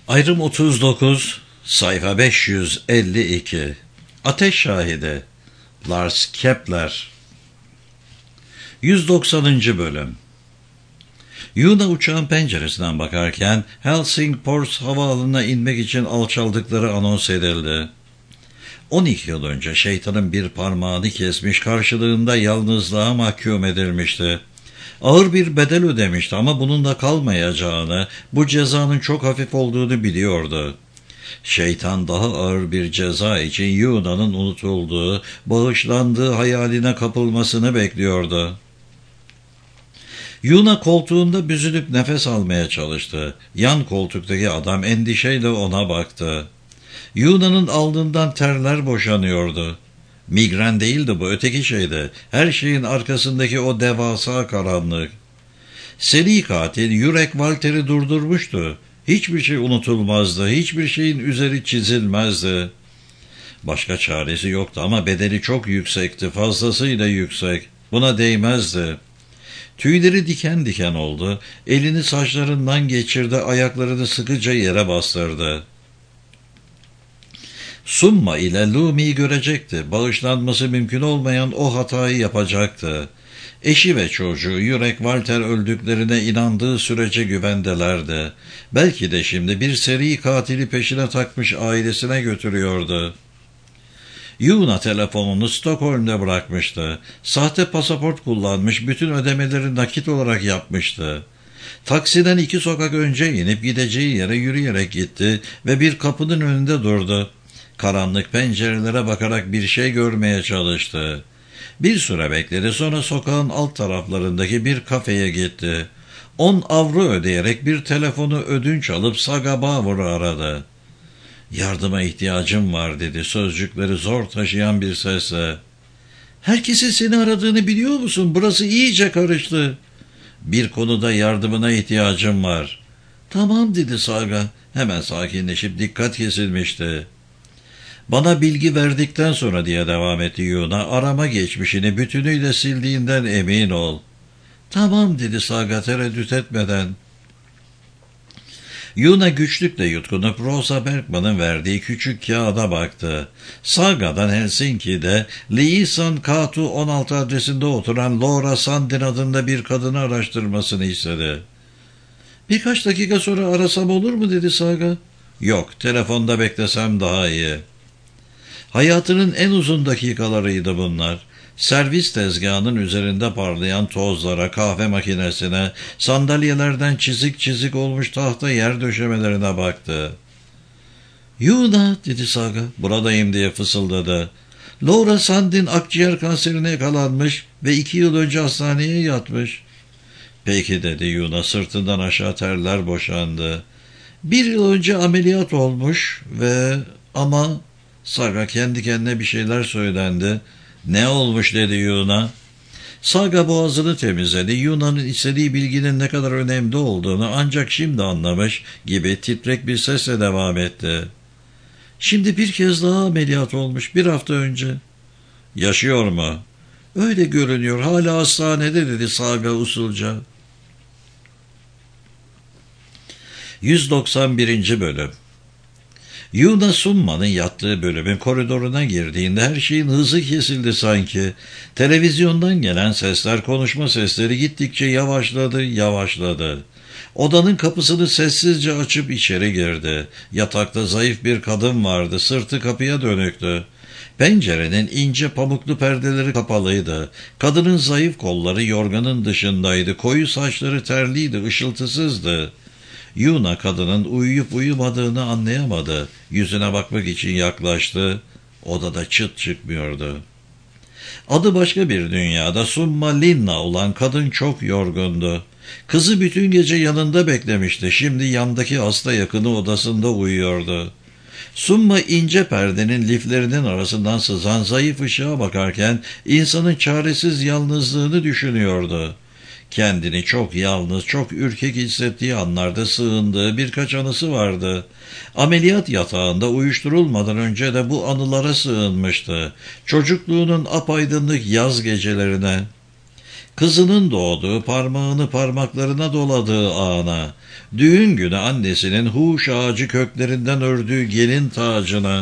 Ayrım 39, sayfa 552. Ateş Şahidi, Lars Kepler. 190. bölüm. Yuna uçağın penceresinden bakarken Helsingfors havaalanına inmek için alçaldıkları anons edildi. 12 yıl önce şeytanın bir parmağını kesmiş, karşılığında yalnızlığa mahkum edilmişti. Ağır bir bedel ödemişti ama bununla kalmayacağını, bu cezanın çok hafif olduğunu biliyordu. Şeytan daha ağır bir ceza için Yuna'nın unutulduğu, bağışlandığı hayaline kapılmasını bekliyordu. Yuna koltuğunda büzülüp nefes almaya çalıştı. Yan koltuktaki adam endişeyle ona baktı. Yuna'nın alnından terler boşanıyordu. Migren değildi bu, öteki şeydi. Her şeyin arkasındaki o devasa karanlık. Seri katil Yurek Walter'i durdurmuştu. Hiçbir şey unutulmazdı, hiçbir şeyin üzeri çizilmezdi. Başka çaresi yoktu ama bedeli çok yüksekti, fazlasıyla yüksek. Buna değmezdi. Tüyleri diken diken oldu, elini saçlarından geçirdi, ayaklarını sıkıca yere bastırdı. Summa ile Lumi'yi görecekti. Bağışlanması mümkün olmayan o hatayı yapacaktı. Eşi ve çocuğu Yurek Walter öldüklerine inandığı sürece güvendelerdi. Belki de şimdi bir seri katili peşine takmış ailesine götürüyordu. Yuna telefonunu Stockholm'da bırakmıştı. Sahte pasaport kullanmış, bütün ödemeleri nakit olarak yapmıştı. Taksiden 2 sokak önce inip gideceği yere yürüyerek gitti ve bir kapının önünde durdu. Karanlık pencerelere bakarak bir şey görmeye çalıştı. Bir süre bekledi, sonra sokağın alt taraflarındaki bir kafeye gitti. 10 avro ödeyerek bir telefonu ödünç alıp Saga Bauer'ı aradı. "Yardıma ihtiyacım var," dedi sözcükleri zor taşıyan bir sesle. "Herkesin seni aradığını biliyor musun? Burası iyice karıştı." "Bir konuda yardımına ihtiyacım var." "Tamam," dedi Saga. Hemen sakinleşip dikkat kesilmişti. "Bana bilgi verdikten sonra," diye devam etti Yuna, "arama geçmişini bütünüyle sildiğinden emin ol." "Tamam," dedi Saga tereddüt etmeden. Yuna güçlükle yutkunup Rosa Bergman'ın verdiği küçük kağıda baktı. Saga'dan Helsinki'de Liisan Katu 16 adresinde oturan Laura Sandin adında bir kadını araştırmasını istedi. "Birkaç dakika sonra arasam olur mu?" dedi Saga. "Yok, telefonda beklesem daha iyi." Hayatının en uzun dakikalarıydı bunlar. Servis tezgahının üzerinde parlayan tozlara, kahve makinesine, sandalyelerden çizik çizik olmuş tahta yer döşemelerine baktı. "Yuna," dedi Saga. "Buradayım," diye fısıldadı. "Laura Sandin akciğer kanserine yakalanmış ve 2 yıl önce hastaneye yatmış." "Peki," dedi Yuna, sırtından aşağı terler boşandı. 1 yıl önce ameliyat olmuş ve ama... Saga kendi kendine bir şeyler söylendi. "Ne olmuş?" dedi Yuna. Saga boğazını temizledi. Yuna'nın istediği bilginin ne kadar önemli olduğunu ancak şimdi anlamış gibi titrek bir sesle devam etti. "Şimdi bir kez daha ameliyat olmuş, 1 hafta önce." "Yaşıyor mu?" "Öyle görünüyor, hala hastanede," dedi Saga usulca. 191. bölüm. Yuna Summa'nın yattığı bölümün koridoruna girdiğinde her şeyin hızı kesildi sanki. Televizyondan gelen sesler, konuşma sesleri gittikçe yavaşladı. Odanın kapısını sessizce açıp içeri girdi. Yatakta zayıf bir kadın vardı, sırtı kapıya dönüktü. Pencerenin ince pamuklu perdeleri kapalıydı. Kadının zayıf kolları yorganın dışındaydı, koyu saçları terliydi, ışıltısızdı. Yuna kadının uyuyup uyumadığını anlayamadı. Yüzüne bakmak için yaklaştı. Odada çıt çıkmıyordu. Adı başka bir dünyada Summa Linna olan kadın çok yorgundu. Kızı bütün gece yanında beklemişti. Şimdi yandaki hasta yakını odasında uyuyordu. Summa ince perdenin liflerinin arasından sızan zayıf ışığa bakarken insanın çaresiz yalnızlığını düşünüyordu. Kendini çok yalnız, çok ürkek hissettiği anlarda sığındığı birkaç anısı vardı. Ameliyat yatağında uyuşturulmadan önce de bu anılara sığınmıştı. Çocukluğunun apaydınlık yaz gecelerine. kızının doğduğu, parmağını parmaklarına doladığı ana, düğün günü annesinin huş ağacı köklerinden ördüğü gelin tacına.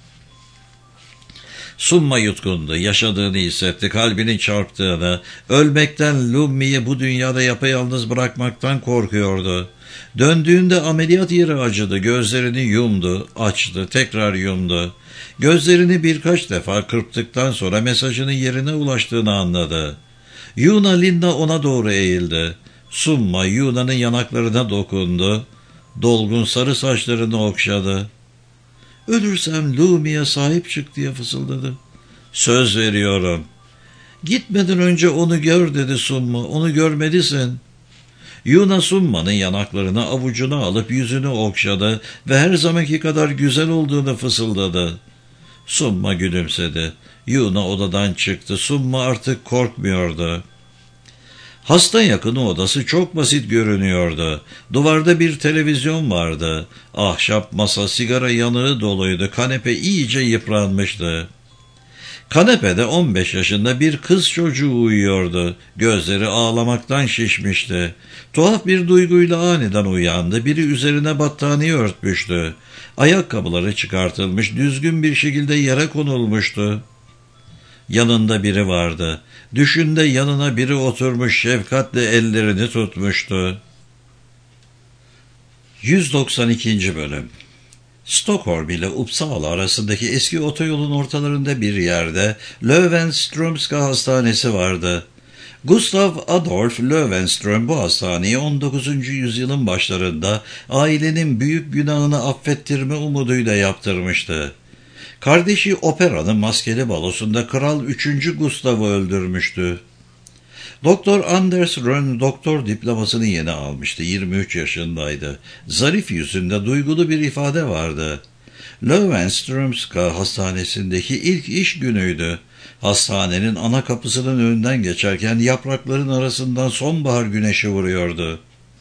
Summa yutkundu, yaşadığını hissetti, kalbinin çarptığını, ölmekten, Lummi'yi bu dünyada yapayalnız bırakmaktan korkuyordu. Döndüğünde ameliyat yeri acıdı, gözlerini yumdu, açtı, tekrar yumdu. Gözlerini birkaç defa kırptıktan sonra mesajının yerine ulaştığını anladı. Yuna Linda ona doğru eğildi. Summa Yuna'nın yanaklarına dokundu, dolgun sarı saçlarını okşadı. "Ölürsem Lumi'ye sahip çık" diye fısıldadı. "Söz veriyorum." "Gitmeden önce onu gör" dedi Summa. "Onu görmelisin." Yuna Summa'nın yanaklarını avucuna alıp yüzünü okşadı ve her zamanki kadar güzel olduğunu fısıldadı. Summa gülümsedi. Yuna odadan çıktı. Summa artık korkmuyordu. Hasta yakını odası çok basit görünüyordu. Duvarda bir televizyon vardı. Ahşap masa, sigara yanığı doluydu. Kanepe iyice yıpranmıştı. Kanepede 15 yaşında bir kız çocuğu uyuyordu. Gözleri ağlamaktan şişmişti. Tuhaf bir duyguyla aniden uyandı. Biri üzerine battaniye örtmüştü. Ayakkabıları çıkartılmış, düzgün bir şekilde yere konulmuştu. Yanında biri vardı. Düşünde yanına biri oturmuş, şefkatle ellerini tutmuştu. 192. Bölüm. Stockholm ile Uppsala arasındaki eski otoyolun ortalarında bir yerde Löwenströmska Hastanesi vardı. Gustav Adolf Löwenström bu hastaneyi 19. yüzyılın başlarında ailenin büyük günahını affettirme umuduyla yaptırmıştı. Kardeşi operanın maskeli balosunda Kral 3. Gustav'ı öldürmüştü. Doktor Anders Rönn doktor diplomasını yeni almıştı. 23 yaşındaydı. Zarif yüzünde duygulu bir ifade vardı. Löwenströmska hastanesindeki ilk iş günüydü. Hastanenin ana kapısının önünden geçerken yaprakların arasından sonbahar güneşi vuruyordu.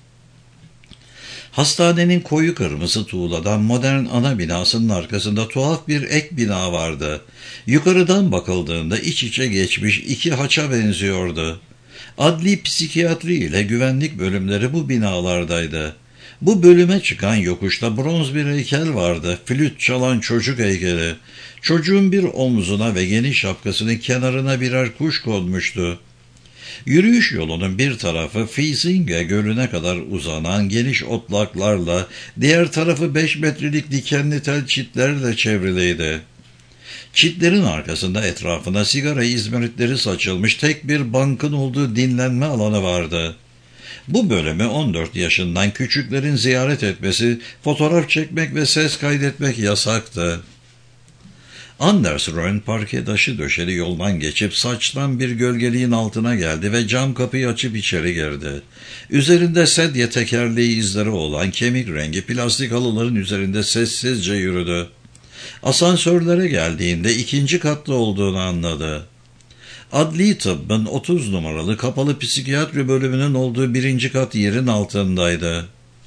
Hastanenin koyu kırmızı tuğladan modern ana binasının arkasında tuhaf bir ek bina vardı. Yukarıdan bakıldığında iç içe geçmiş iki haça benziyordu. Adli psikiyatri ile güvenlik bölümleri bu binalardaydı. Bu bölüme çıkan yokuşta bronz bir heykel vardı. Flüt çalan çocuk heykeli. Çocuğun bir omzuna ve geniş şapkasının kenarına birer kuş konmuştu. Yürüyüş yolunun bir tarafı Fiesinge Gölü'ne kadar uzanan geniş otlaklarla, diğer tarafı 5 metrelik dikenli tel çitlerle çevriliydi. Çitlerin arkasında etrafına sigara izmaritleri saçılmış tek bir bankın olduğu dinlenme alanı vardı. Bu bölümü 14 yaşından küçüklerin ziyaret etmesi, fotoğraf çekmek ve ses kaydetmek yasaktı. Anders Rönn parke taşı döşeli yoldan geçip saçtan bir gölgeliğin altına geldi ve cam kapıyı açıp içeri girdi. Üzerinde sedye tekerleği izleri olan kemik rengi plastik halıların üzerinde sessizce yürüdü. Asansörlere geldiğinde 2. katta olduğunu anladı. Adli tıbbın 30 numaralı kapalı psikiyatri bölümünün olduğu 1. kat yerin altındaydı.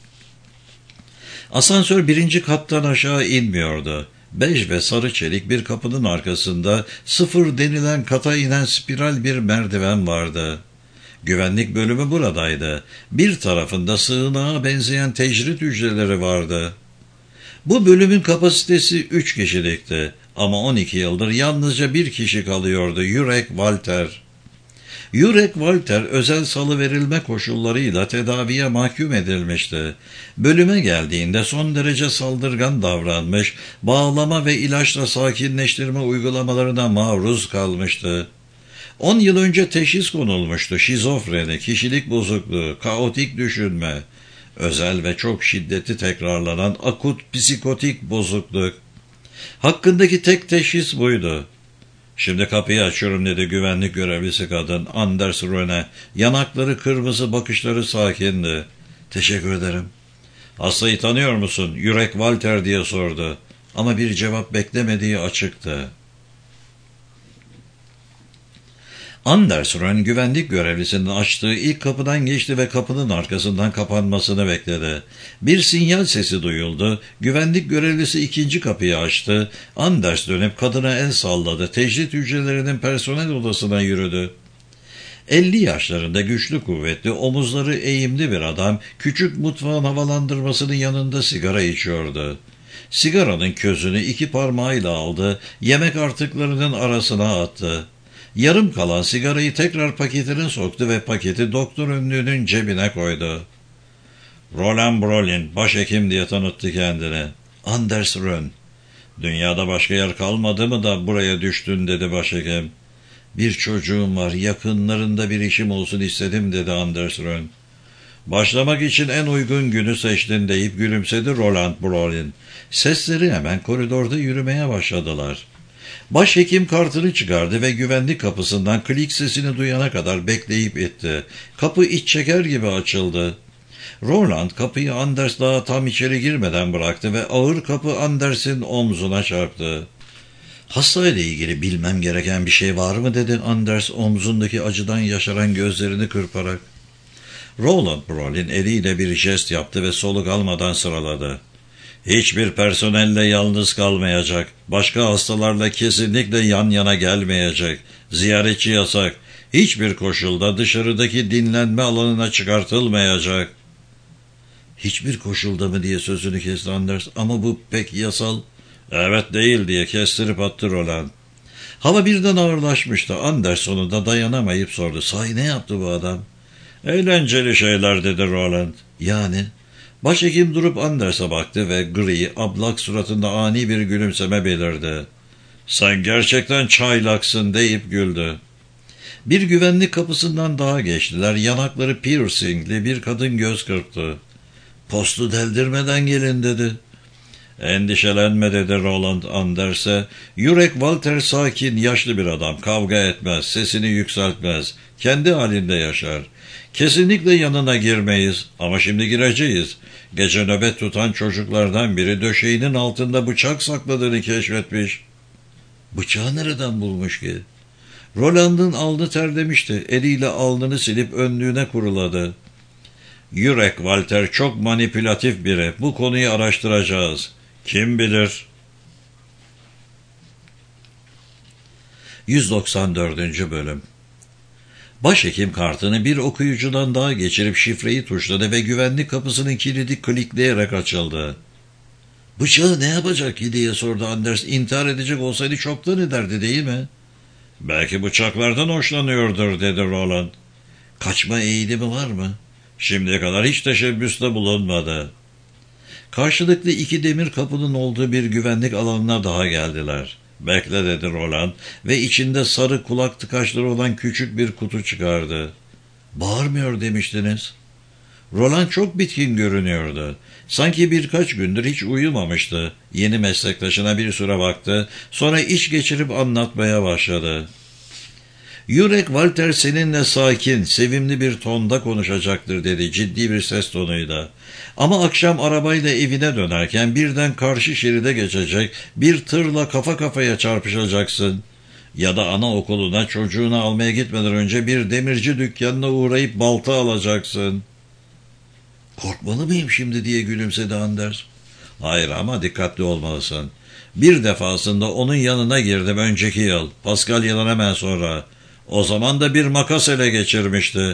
Asansör 1. kattan aşağı inmiyordu. Bej ve sarı çelik bir kapının arkasında 0 denilen kata inen spiral bir merdiven vardı. Güvenlik bölümü buradaydı. Bir tarafında sığınağa benzeyen tecrit hücreleri vardı. Bu bölümün kapasitesi 3 kişilikti ama 12 yıldır yalnızca bir kişi kalıyordu, Jurek Walter. Jurek Walter özel salıverilme koşullarıyla tedaviye mahkum edilmişti. Bölüme geldiğinde son derece saldırgan davranmış, bağlama ve ilaçla sakinleştirme uygulamalarına maruz kalmıştı. 10 yıl önce teşhis konulmuştu: şizofreni, kişilik bozukluğu, kaotik düşünme, özel ve çok şiddetli tekrarlanan akut psikotik bozukluk. Hakkındaki tek teşhis buydu. "Şimdi kapıyı açıyorum" dedi güvenlik görevlisi kadın Anders Rönn'e. Yanakları kırmızı, bakışları sakindi. "Teşekkür ederim." "Hastayı tanıyor musun?" "Jurek Walter" diye sordu. Ama bir cevap beklemediği açıktı. Anders Rönn güvenlik görevlisinin açtığı ilk kapıdan geçti ve kapının arkasından kapanmasını bekledi. Bir sinyal sesi duyuldu. Güvenlik görevlisi 2. kapıyı açtı. Anders dönüp kadına el salladı. Tecrit hücrelerinin personel odasına yürüdü. 50 yaşlarında güçlü kuvvetli, omuzları eğimli bir adam, küçük mutfağın havalandırmasının yanında sigara içiyordu. Sigaranın közünü 2 parmağıyla aldı, yemek artıklarının arasına attı. Yarım kalan sigarayı tekrar paketine soktu ve paketi doktor önlüğünün cebine koydu. Roland Brolin, başhekim diye tanıttı kendini. Anders Rönn. Dünyada başka yer kalmadı mı da buraya düştün, dedi başhekim. Bir çocuğum var, yakınlarında bir işim olsun istedim, dedi Anders Rönn. Başlamak için en uygun günü seçtin, deyip gülümsedi Roland Brolin. Sesleri hemen koridorda yürümeye başladılar. Başhekim kartını çıkardı ve güvenlik kapısından klik sesini duyana kadar bekleyip itti. Kapı iç çeker gibi açıldı. Roland kapıyı Anders daha tam içeri girmeden bıraktı ve ağır kapı Anders'in omzuna çarptı. Hastayla ilgili bilmem gereken bir şey var mı, dedi Anders omzundaki acıdan yaşaran gözlerini kırparak. Roland Brolin eliyle bir jest yaptı ve soluk almadan sıraladı. Hiçbir personelle yalnız kalmayacak. Başka hastalarla kesinlikle yan yana gelmeyecek. Ziyaretçi yasak. Hiçbir koşulda dışarıdaki dinlenme alanına çıkartılmayacak. Hiçbir koşulda mı diye sözünü kesti Anders, ama bu pek yasal. Evet, değil diye kestirip attı Roland. Hava birden ağırlaşmıştı. Anders sonunda dayanamayıp sordu. Sahi ne yaptı bu adam? Eğlenceli şeyler, dedi Roland. Yani? Başhekim durup Anders'e baktı ve gri, ablak suratında ani bir gülümseme belirdi. Sen gerçekten çaylaksın, deyip güldü. Bir güvenlik kapısından daha geçtiler. Yanakları piercingli bir kadın göz kırptı. Postu deldirmeden gelin, dedi. Endişelenme, dedi Roland Anders'e. Yurek Walter sakin, yaşlı bir adam. Kavga etmez, sesini yükseltmez. Kendi halinde yaşar. Kesinlikle yanına girmeyiz ama şimdi gireceğiz. Gece nöbet tutan çocuklardan biri döşeğinin altında bıçak sakladığını keşfetmiş. Bıçağı nereden bulmuş ki? Roland'ın alnı terlemişti. Eliyle alnını silip önlüğüne kuruladı. Yurek Walter çok manipülatif biri. Bu konuyu araştıracağız. Kim bilir? 194. Bölüm. Başhekim kartını bir okuyucudan daha geçirip şifreyi tuşladı ve güvenlik kapısının kilidi klikleyerek açıldı. Bıçağı ne yapacak ki diye sordu Anders. İntihar edecek olsaydı çoktan ederdi, değil mi? Belki bıçaklardan hoşlanıyordur, dedi Roland. Kaçma eğilimi var mı? Şimdiye kadar hiç teşebbüste bulunmadı. Karşılıklı 2 demir kapının olduğu bir güvenlik alanına daha geldiler. Bekle, dedi Roland ve içinde sarı kulak tıkaçları olan küçük bir kutu çıkardı. Bağırmıyor demiştiniz. Roland çok bitkin görünüyordu. Sanki birkaç gündür hiç uyumamıştı. Yeni meslektaşına bir süre baktı, sonra iç geçirip anlatmaya başladı. Yurek Walter seninle sakin, sevimli bir tonda konuşacaktır, dedi ciddi bir ses tonuyla. Ama akşam arabayla evine dönerken birden karşı şeride geçecek, bir tırla kafa kafaya çarpışacaksın. Ya da anaokuluna çocuğunu almaya gitmeden önce bir demirci dükkanına uğrayıp balta alacaksın. Korkmalı mıyım şimdi diye gülümsedi Anders. Hayır, ama dikkatli olmalısın. Bir defasında onun yanına girdim önceki yıl, Paskalya'dan hemen sonra. O zaman da bir makas ele geçirmişti.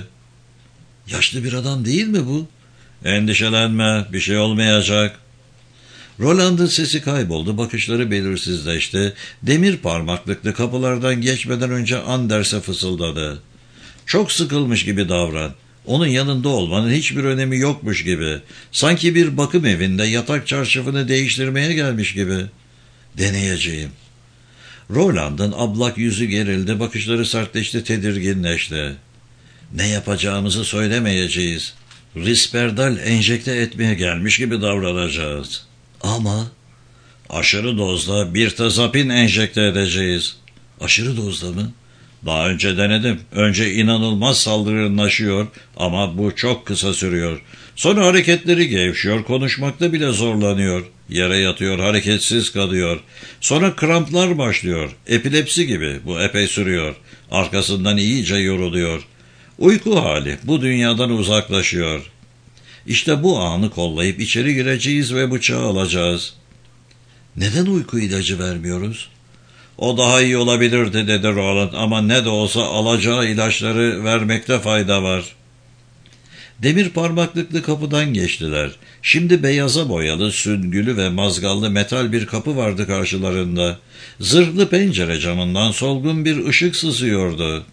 Yaşlı bir adam değil mi bu? Endişelenme, bir şey olmayacak. Roland'ın sesi kayboldu, bakışları belirsizleşti. Demir parmaklıklı kapılardan geçmeden önce Anders'e fısıldadı. Çok sıkılmış gibi davran. Onun yanında olmanın hiçbir önemi yokmuş gibi. Sanki bir bakım evinde yatak çarşafını değiştirmeye gelmiş gibi. Deneyeceğim. Roland'ın ablak yüzü gerildi, bakışları sertleşti, tedirginleşti. Ne yapacağımızı söylemeyeceğiz. Risperdal enjekte etmeye gelmiş gibi davranacağız. Ama aşırı dozda birtazapin enjekte edeceğiz. Aşırı dozda mı? Daha önce denedim. Önce inanılmaz saldırganlaşıyor ama bu çok kısa sürüyor. Sonra hareketleri gevşiyor, konuşmakta bile zorlanıyor. Yere yatıyor, hareketsiz kalıyor. Sonra kramplar başlıyor. Epilepsi gibi, bu epey sürüyor. Arkasından iyice yoruluyor. Uyku hali, bu dünyadan uzaklaşıyor. İşte bu anı kollayıp içeri gireceğiz ve bıçağı alacağız. Neden uyku ilacı vermiyoruz? O daha iyi olabilirdi dedi Roland, ama ne de olsa alacağı ilaçları vermekte fayda var. Demir parmaklıklı kapıdan geçtiler. Şimdi beyaza boyalı, süngülü ve mazgallı metal bir kapı vardı karşılarında. Zırhlı pencere camından solgun bir ışık sızıyordu.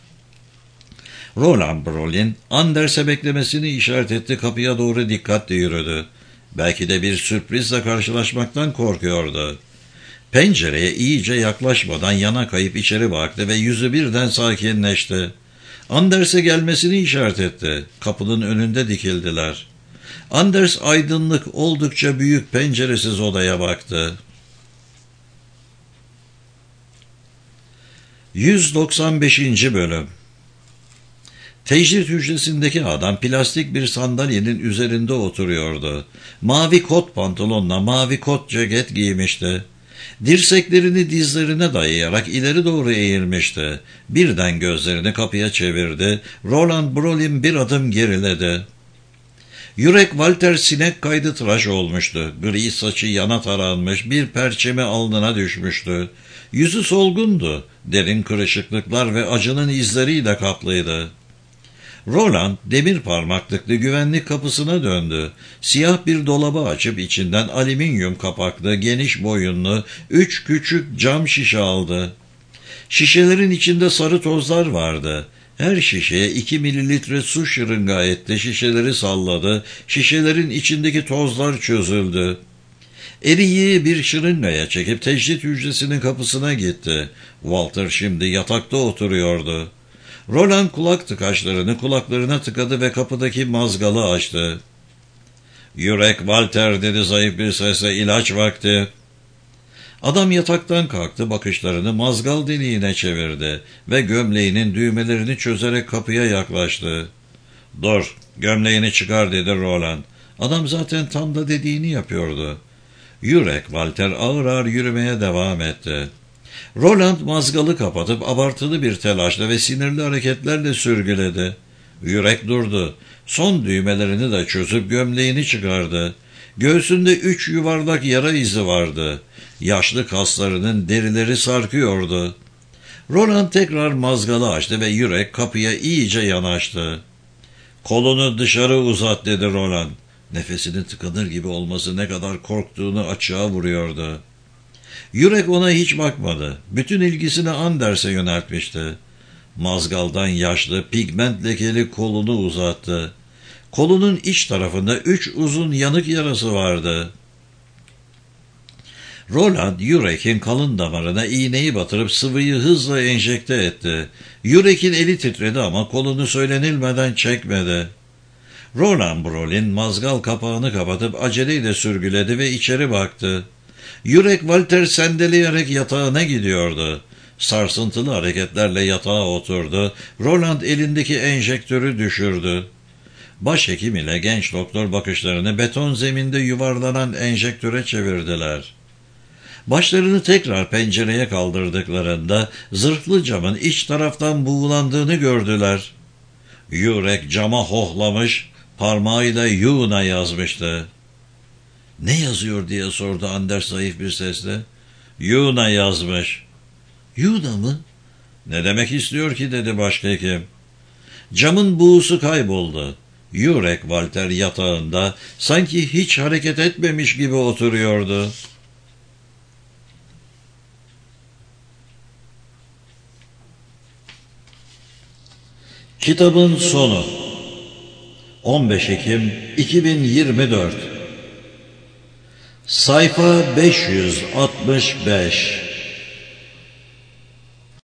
Roland Brolin, Anders'e beklemesini işaret etti, kapıya doğru dikkatle yürüdü. Belki de bir sürprizle karşılaşmaktan korkuyordu. Pencereye iyice yaklaşmadan yana kayıp içeri baktı ve yüzü birden sakinleşti. Anders'e gelmesini işaret etti. Kapının önünde dikildiler. Anders aydınlık, oldukça büyük penceresiz odaya baktı. 195. Bölüm. Tecrit hücresindeki adam plastik bir sandalyenin üzerinde oturuyordu. Mavi kot pantolonla mavi kot ceket giymişti. Dirseklerini dizlerine dayayarak ileri doğru eğilmişti. Birden gözlerini kapıya çevirdi. Roland Brolin bir adım geriledi. Yürek Walter sinek kaydı tıraş olmuştu. Gri saçı yana taranmış, bir perçemi alnına düşmüştü. Yüzü solgundu. Derin kırışıklıklar ve acının izleriyle kaplıydı. Roland demir parmaklıklı güvenlik kapısına döndü. Siyah bir dolabı açıp içinden alüminyum kapaklı, geniş boyunlu 3 küçük cam şişe aldı. Şişelerin içinde sarı tozlar vardı. Her şişeye 2 mililitre su şırınga etti, şişeleri salladı. Şişelerin içindeki tozlar çözüldü. Eriği bir şırıngaya çekip tecrit hücresinin kapısına gitti. Walter şimdi yatakta oturuyordu. Roland kulak tıkaçlarını kulaklarına tıkadı ve kapıdaki mazgalı açtı. "Yürek Walter," dedi zayıf bir sesle, "ilaç vakti." Adam yataktan kalktı, bakışlarını mazgal deliğine çevirdi ve gömleğinin düğmelerini çözerek kapıya yaklaştı. "Dur, gömleğini çıkar," dedi Roland. Adam zaten tam da dediğini yapıyordu. Yürek Walter ağır ağır yürümeye devam etti. Roland mazgalı kapatıp abartılı bir telaşla ve sinirli hareketlerle sürgüledi. Yürek durdu. Son düğmelerini de çözüp gömleğini çıkardı. Göğsünde 3 yuvarlak yara izi vardı. Yaşlı kaslarının derileri sarkıyordu. Roland tekrar mazgalı açtı ve Yürek kapıya iyice yanaştı. "Kolunu dışarı uzat," dedi Roland. Nefesinin tıkanır gibi olması ne kadar korktuğunu açığa vuruyordu. Yürek ona hiç bakmadı. Bütün ilgisini Anders'e yöneltmişti. Mazgaldan yaşlı, pigment lekeli kolunu uzattı. Kolunun iç tarafında 3 uzun yanık yarası vardı. Roland, Yürek'in kalın damarına iğneyi batırıp sıvıyı hızla enjekte etti. Yürek'in eli titredi ama kolunu söylenilmeden çekmedi. Roland Brolin mazgal kapağını kapatıp aceleyle sürgüledi ve içeri baktı. Yürek Walter sendeleyerek yatağına gidiyordu. Sarsıntılı hareketlerle yatağa oturdu. Roland elindeki enjektörü düşürdü. Başhekim ile genç doktor bakışlarını beton zeminde yuvarlanan enjektöre çevirdiler. Başlarını tekrar pencereye kaldırdıklarında zırhlı camın iç taraftan buğulandığını gördüler. Yürek cama hohlamış, parmağıyla Yuna yazmıştı. "Ne yazıyor?" diye sordu Anders zayıf bir sesle. "Yuna yazmış." "Yuna mı?" "Ne demek istiyor ki?" dedi başhekim. Camın buğusu kayboldu. Yürek Walter yatağında sanki hiç hareket etmemiş gibi oturuyordu. Kitabın sonu. 15 Ekim 2024. Sayfa 565.